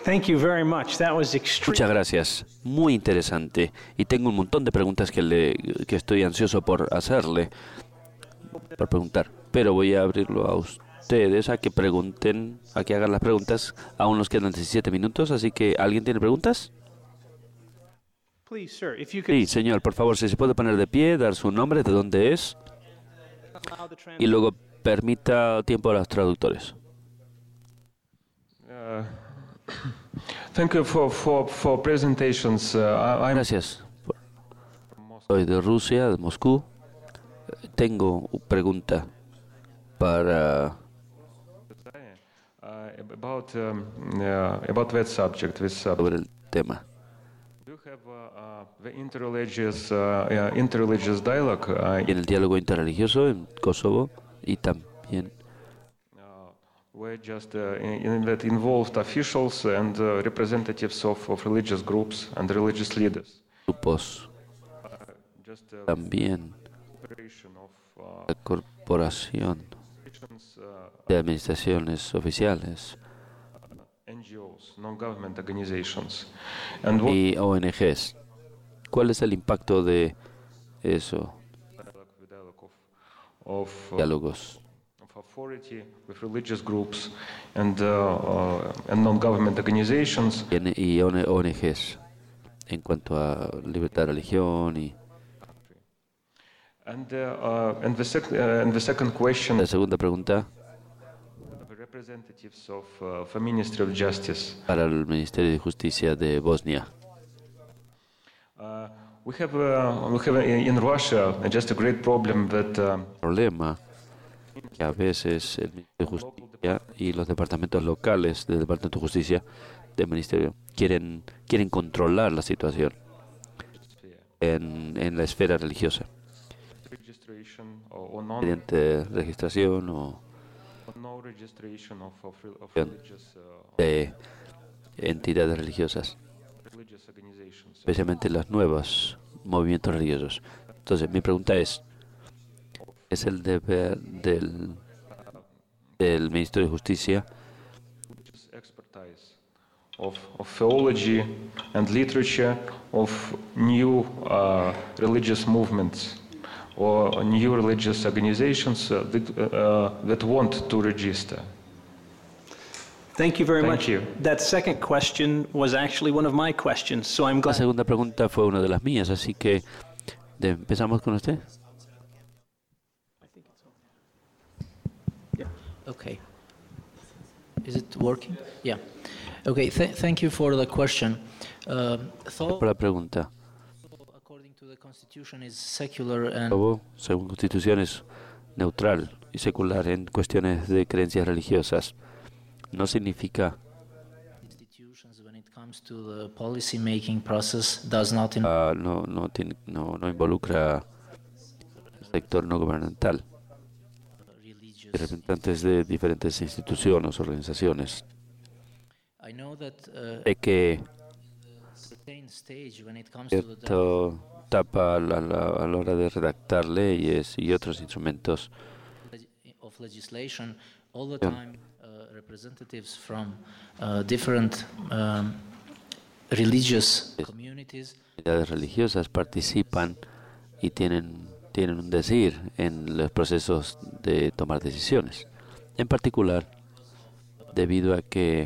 Thank you very much. That was Muchas gracias. Muy interesante. Y tengo un montón de preguntas que estoy ansioso por hacerle, por preguntar. Pero voy a abrirlo a ustedes a que pregunten, a que hagan las preguntas. Aún nos quedan 17 minutos, así que ¿alguien tiene preguntas? Please, sir, if you could Sí, señor, por favor, si se puede poner de pie, dar su nombre, de dónde es, allow the y luego permita tiempo a los traductores. Thank you for presentations. I'm Gracias. Soy de Rusia, de Moscú. Tengo una pregunta para about that subject. sobre el tema. Do you have the interreligious dialogue Y en el diálogo interreligioso en Kosovo y también where just that involved officials and representatives of religious groups and religious leaders. grupos, Just también operation of la corporación de administraciones oficiales NGOs, non-government organizations, and what y ONGs. ¿Cuál es el impacto de eso? dialogue of Diálogos of authority with religious groups and non-government organizations. y ONGs en cuanto a libertad de religión. Y And the second question, la segunda pregunta the representatives of the Ministry of Justice. para el Ministerio de Justicia de Bosnia. We have in Russia just a great problem that Problema que a veces el Ministerio de Justicia y los departamentos locales del Departamento de Justicia del Ministerio quieren controlar la situación en la esfera religiosa, registration or mediante registración o no registration of religious de entidades religiosas, organizations. especialmente los nuevos movimientos religiosos. Entonces, mi pregunta es el deber del Ministerio de Justicia Expertise of theology and literature of new religious movements or new religious organizations that want to register. Thank you very Thank much. you. That second question was actually one of my questions, so I'm La glad. segunda pregunta fue una de las mías, así que empezamos con usted. Okay. Is it working? Yeah. Okay. Thank you for the question. Por la pregunta. According to the Constitution, is secular and Kosovo, según Constitución, es neutral y secular en cuestiones de creencias religiosas. No significa institutions, when it comes to the policy making process, does not no involucra el sector no gubernamental, religious. representantes de diferentes instituciones, organizaciones. I know that De que certain stage when it comes to the cierta etapa a la hora de redactar leyes y otros instrumentos of legislation, all the time representatives from different religious communities comunidades religiosas participan y tienen un decir en los procesos de tomar decisiones. En particular, debido a que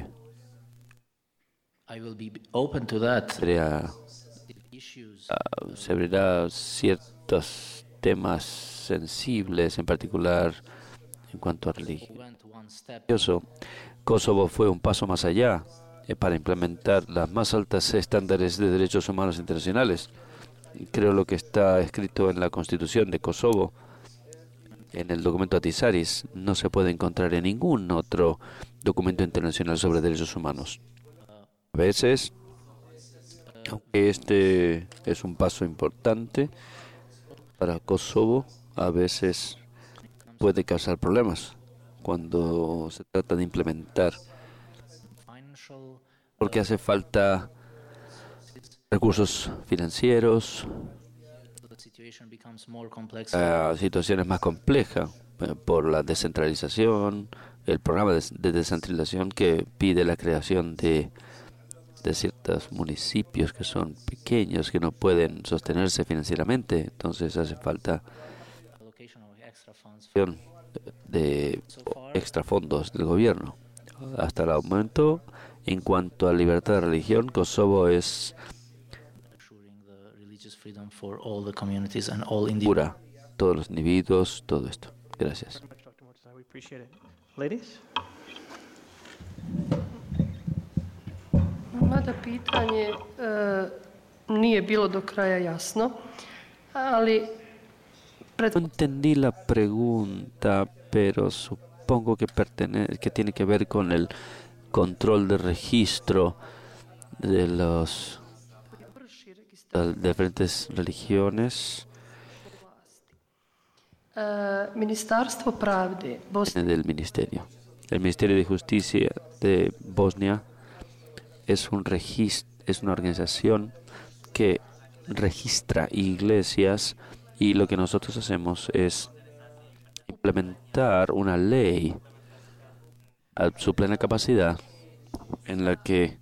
I will be open to that. Issues se abrirá ciertos temas sensibles, en particular en cuanto a religión. went one step Kosovo fue un paso más allá para implementar las más altas estándares de derechos humanos internacionales. Creo lo que está escrito en la Constitución de Kosovo, en el documento Atisaris, no se puede encontrar en ningún otro documento internacional sobre derechos humanos. A veces, aunque este es un paso importante para Kosovo, a veces puede causar problemas cuando se trata de implementar, financial porque hace falta recursos financieros, the situation becomes more complex. situaciones más complejas por la descentralización, el programa de descentralización que pide la creación de de ciertos municipios que son pequeños, que no pueden sostenerse financieramente. Entonces hace falta de extra fondos del gobierno. Hasta el momento, en cuanto a libertad de religión, Kosovo es pura. Todos los individuos, todo esto. Gracias. Ladies? Mada pitanje nije bilo do kraja jasno, ali No entendí la pregunta, pero supongo que tiene que ver con el control de registro de las diferentes religiones Ministarstvo pravde Bosne del ministerio. El Ministerio de Justicia de Bosnia es una organización que registra iglesias, y lo que nosotros hacemos es implementar una ley a su plena capacidad en la que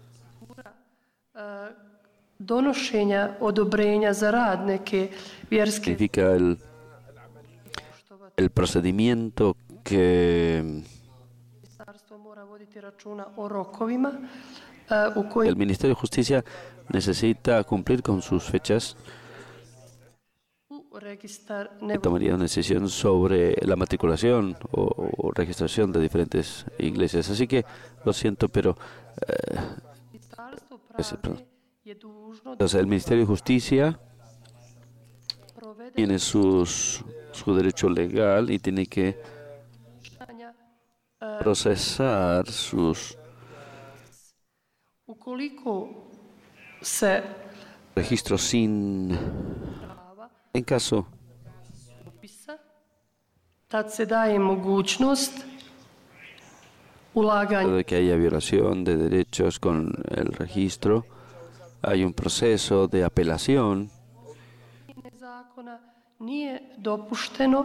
donošenja odobrenja za rad neke vjerske significa el procedimiento que ministarstvo mora voditi računa o rokovima u el kojim Ministerio de Justicia necesita cumplir con sus fechas. registar ne Tomaría una decisión sobre la matriculación o registración de diferentes iglesias. Así que lo siento, pero Ministarstvo perdón. pravde je dužno da entonces, el Ministerio de Justicia provede tiene su derecho legal y tiene que donošenja procesar sus ukoliko se registros sin, en caso upisa, tad se daje mogućnost ulaganja de que haya violación de derechos con el registro, hay un proceso de apelación. zakona nije dopušteno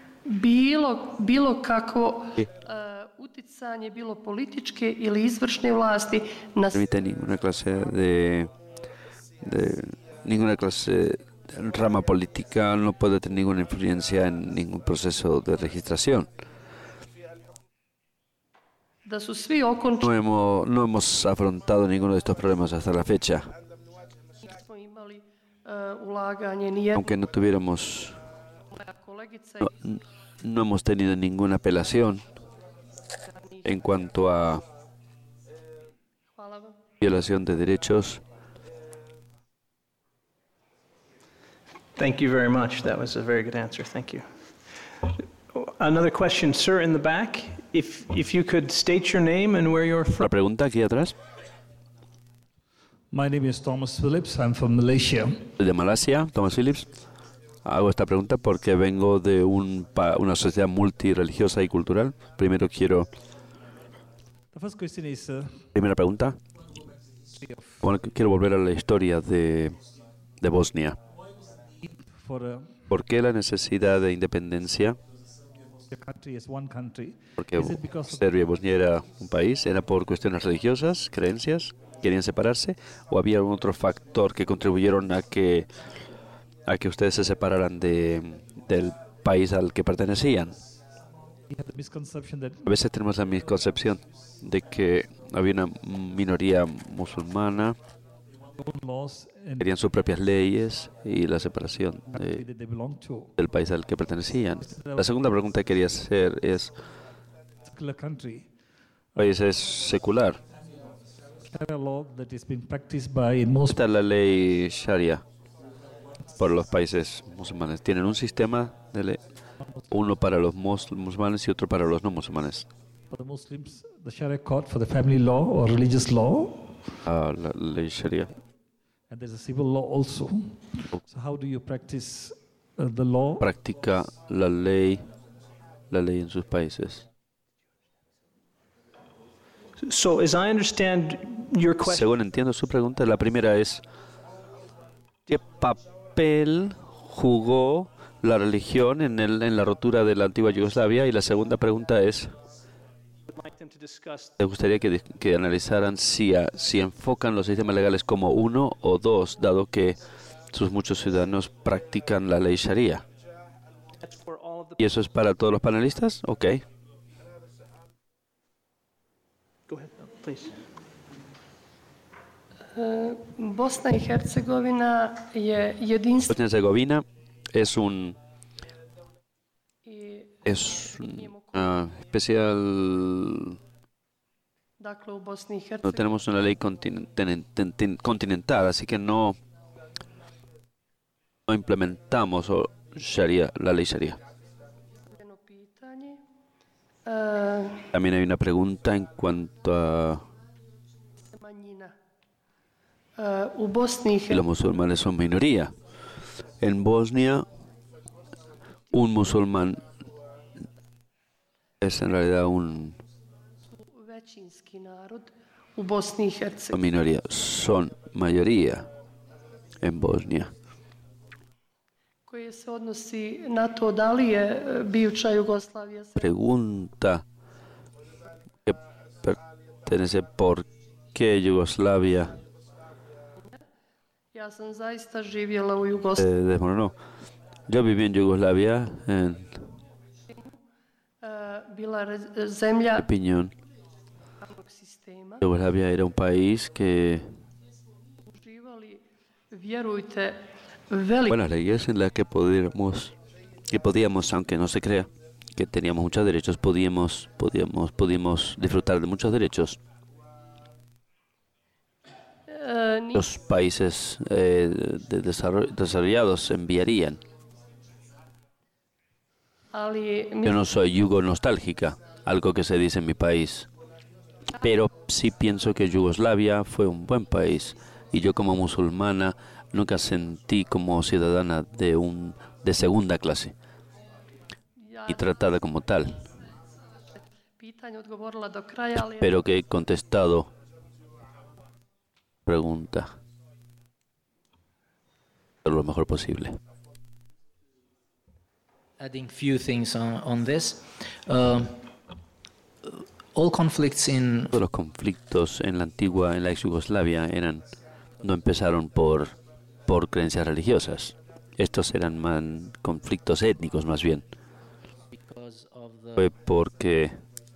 bilo kakvo uticanje, bilo političke ili izvršne vlasti na Permite ninguna clase de rama política, no puede tener ninguna influencia en ningún proceso de registración. da su svi okončani. No hemos afrontado ninguno de estos problemas hasta la fecha, Nismo imali ulaganje ni jedna aunque no tuviéramos, moja kolegica no hemos tenido ninguna apelación en cuanto a hvala vam. violación de derechos. Thank you very much. That was a very good answer. Thank you. Another question, sir, in the back. If you could state your name and where you're La from. pregunta aquí atrás, My name is Thomas Phillips. I'm from Malaysia. de Malasia, Thomas Phillips. Hago esta pregunta porque vengo de una sociedad multirreligiosa y cultural. Primero The first question is primera pregunta. Bueno, quiero volver a la historia de Bosnia. for ¿Por qué la necesidad de independencia? the country as one country. Porque Is it because of Serbia y Bosnia era un país, era por cuestiones religiosas, creencias, querían separarse, o había algún otro factor que contribuyeron a que ustedes se separaran del país al que pertenecían? we have the misconception that A veces tenemos la misconcepción de que había una minoría musulmana, own laws and querían sus propias leyes y la separación country that they belong to. del país al que pertenecían. La segunda pregunta que quería hacer es, Particular country, el país es secular. Sharia law that is being practiced by in most Está la ley Sharia por los países musulmanes. Tienen un sistema de ley, uno para los musulmanes y otro para los no musulmanes. for the Muslims, the Sharia court for the family law or religious law, La ley Sharia. and there's a civil law also. So how do you practice the law? Practica la ley en sus países. So, as I understand your question, Según entiendo su pregunta, la primera es, ¿qué papel jugó la religión en la rotura de la antigua Yugoslavia? Y la segunda pregunta es, Me gustaría que analizaran si enfocan los sistemas legales como uno o dos, dado que sus muchos ciudadanos practican la ley Sharia. ¿Y eso es para todos los panelistas? Ok. Go ahead, please. Bosna i Hercegovina je jedinstvo Bosnia y Herzegovina es un i especial. dakle u Bosni i No Hercegovini tenemos una ley continental, así que no implementamos Sharia, la ley Sharia. jedno pitanje. También hay una pregunta en cuanto a Manjina. U Bosni i si los musulmanes son minoría. En Bosnia, un musulmán es en realidad una većinski narod u Bosni i Hercegovini. minoría, son mayoría en Bosnia. Koje se odnosi na to da li je bivša Jugoslavija Pregunta que pertenece por qué Yugoslavia Ja sam zaista živjela u Jugoslaviji. desmoronó. Yo viví en Yugoslavia, en Bila zemlja Piñón. pravnog sistema. Yugoslavia era un país que Uživali, vjerujte, veliko buenas leyes en las que podíamos, aunque no se crea, que teníamos muchos derechos, podíamos disfrutar de muchos derechos. Los países desarrollados enviarían. ali Yo no soy yugo nostálgica, algo que se dice en mi país, pero sí pienso que Yugoslavia fue un buen país y yo como musulmana nunca sentí como ciudadana de segunda clase y tratada como tal. pitanje odgovorila do kraja, ali Espero que he contestado pregunta lo mejor posible. Adding few things on this. All conflicts in Todos los conflictos en la ex Yugoslavia no empezaron por creencias religiosas. Estos eran conflictos étnicos más bien. because of the Fue porque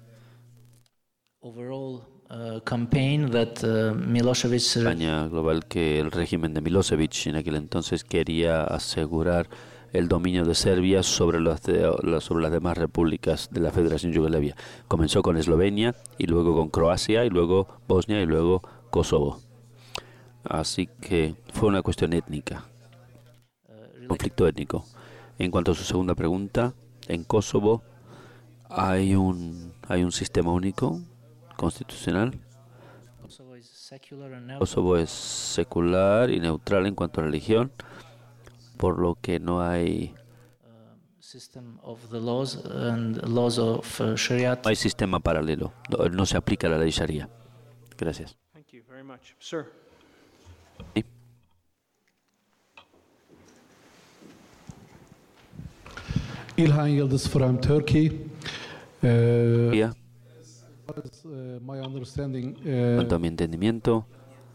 overall campaign that Milosevic campaña global que el régimen de Milosevic en aquel entonces quería asegurar el dominio de Serbia sobre las demás repúblicas de la Federación Yugoslavia. Comenzó con Eslovenia y luego con Croacia y luego Bosnia y luego Kosovo. Así que fue una cuestión étnica, conflicto étnico. En cuanto a su segunda pregunta, en Kosovo hay un sistema único constitucional. Kosovo is secular and neutral. Kosovo es secular y neutral en cuanto a religión, por lo que no hay System of the laws and laws of Sharia. no hay sistema paralelo, no se aplica la ley Sharia. Gracias. Thank you very much. Sir. Sí. İlhan Yıldız from Turkey. Ya, As my understanding, en cuanto a mi entendimiento,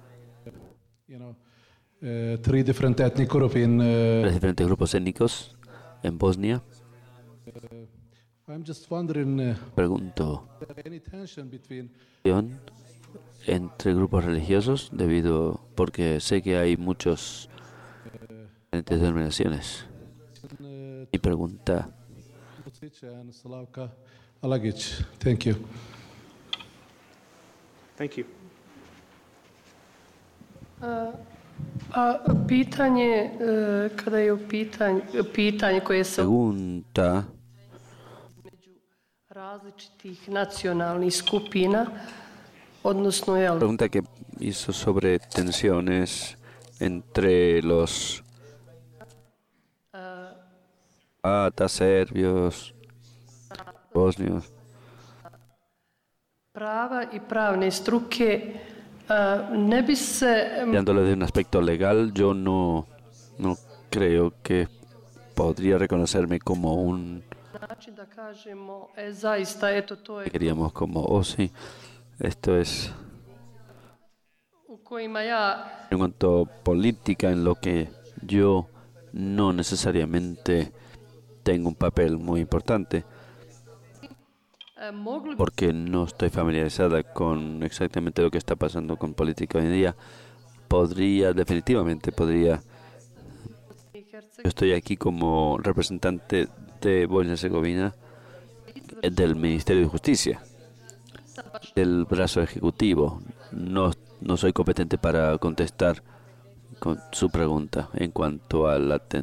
three different ethnic groups in. los diferentes grupos étnicos en Bosnia, I'm just wondering, pregunto, is there any tension between entre grupos religiosos porque sé que hay muchos diferentes denominaciones. Mi pregunta, Vucic and Slavka Alagic? Thank you. Thank you. a pitanje, kada je u pitanje koje se pregunta među različitih nacionalnih skupina, odnosno pregunta que hizo sobre tensiones entre los croatas, serbios, bosnios. prava i pravne struke, ne bi se Mirándolo de un aspecto legal, yo no creo que podría reconocerme como un način da kažemo, zaista, eto, to je Queríamos como, oh sí, esto es u kojima ja en cuanto a política en lo que yo no necesariamente tengo un papel muy importante, mogli bi porque no estoy familiarizada con exactamente lo que está pasando con política hoy en día. Definitivamente podría. i Hercegovini Yo estoy aquí como representante de Bosnia y Herzegovina del Ministerio de Justicia, del brazo ejecutivo. No soy competente para contestar con su pregunta en cuanto a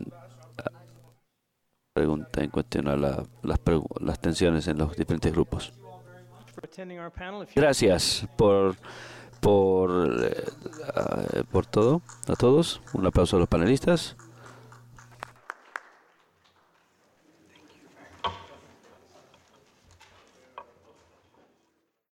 pregunta en cuestión a las tensiones en los diferentes grupos. For attending our panel. If you Gracias por todo, a todos. Un aplauso a los panelistas.